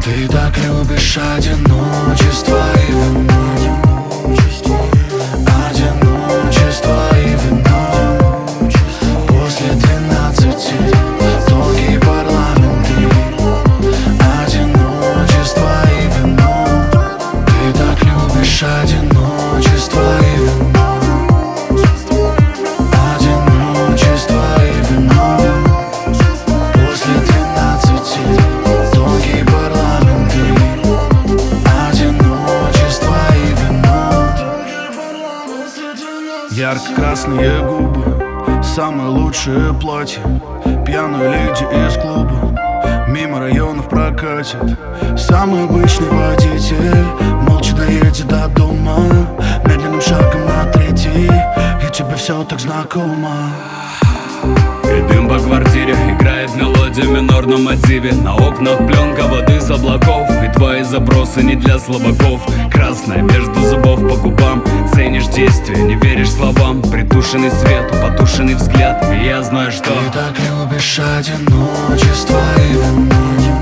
Ты так любишь одиночество и вино. Одиночество и вино. После 12 долгие парламенты. Одиночество и вино. Ты так любишь одиночество и вино. Одиночество и вино. После 12 долгие парламенты. Одиночество и вино. Ярко-красные губы, самое лучшее платье, пьяную леди из клуба мимо районов прокатит. Самый обычный водитель молча доедет до дома, медленным шагом на третий, и тебе все так знакомо. И дым по квартире, играет мелодия в минорном мотиве. На окнах пленка воды с облаков, и твои запросы не для слабаков. Красная между зубов по губам. Ценишь действия, не веришь словам. Притушенный свет, потушенный взгляд. И я знаю, что ты так любишь одиночество и вино.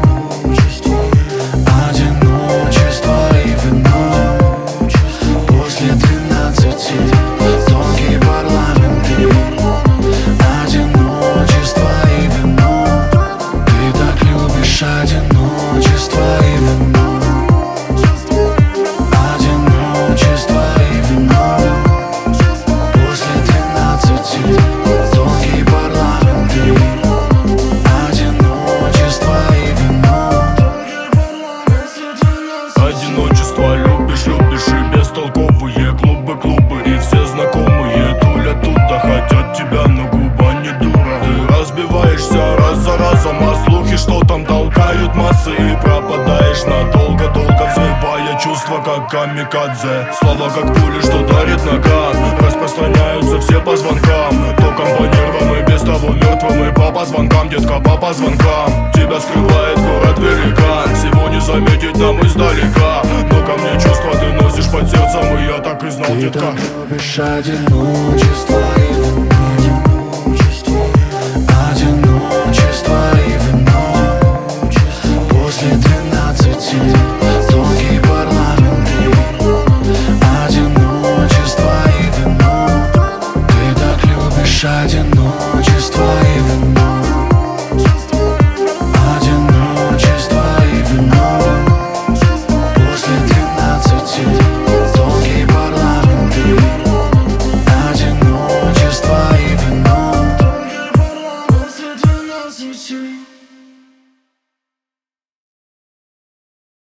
Одиночество и вино. После 12 долгие парламенты. Одиночество и вино. Ты так любишь одиночество и вино. Одиночество и вино. После 12 долгие парламенты. Одиночество и вино. Одиночество любишь, любишь и бестолковые клубы, и все знакомые тулят туда, хотят тебя, но губа не дура. Ты разбиваешься раз за разом, а слухи, что там толкают массы, и пропадаешь надолго-долго, взрывая чувства, как камикадзе. Слова, как пули, что дарит наган, распространяются все по звонкам. Током по нервам и без того мертвым, и по позвонкам, детка, по позвонкам. Тебя скрывает город великан, всего не заметить нам издалека. Но ко мне чувства ты носишь под сердцем, и я так и знал, ты детка. так любишь одиночество и вино. Одиночество и вино. После 12 долгие парламенты. Одиночество и вино. Ты так любишь одиночество и вино. Одиночество и вино. После 12 долгие парламенты. Одиночество и вино. После 12